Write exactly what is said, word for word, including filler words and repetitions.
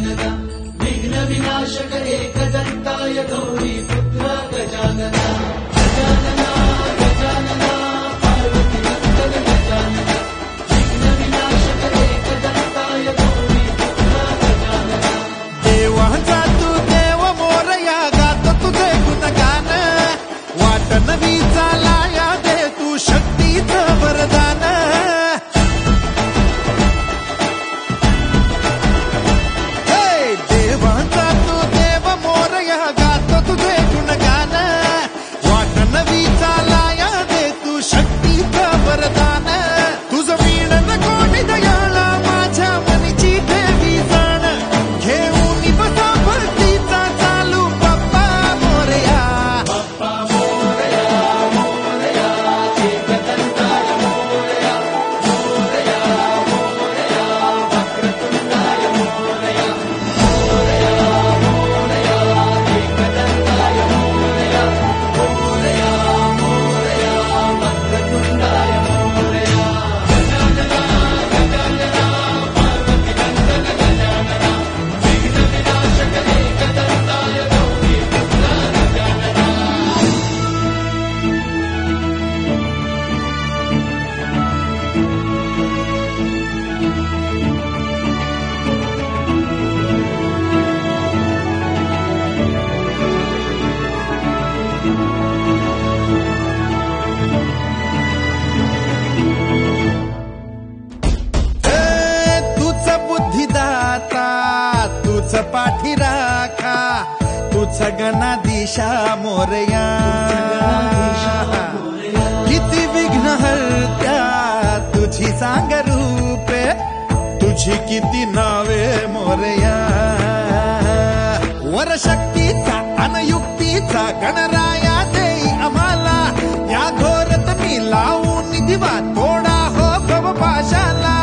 गजानन विघ्न विनाशक एकदन्ताय गौरी पुत्र गजानन गजानन गजानन पार्वती नंदन गजानन विघ्न विनाशक एकदन्ताय गौरी पुत्र गजानन देवाचा तू देव मोरया गातो तुझे गुणगान वाट नवी चालाया दे तू शक्तीचं वरदान पाठी राखा तुझ गणाधीशा मोरया किती विघ्न हरत्या तुझी सांग रूपे तुझी किती नावे मोरया वर शक्तीचा अनयुक्तीचा गणराया देई आम्हाला या घोरत मी लावून दिवा थोडा हो भव पाशाला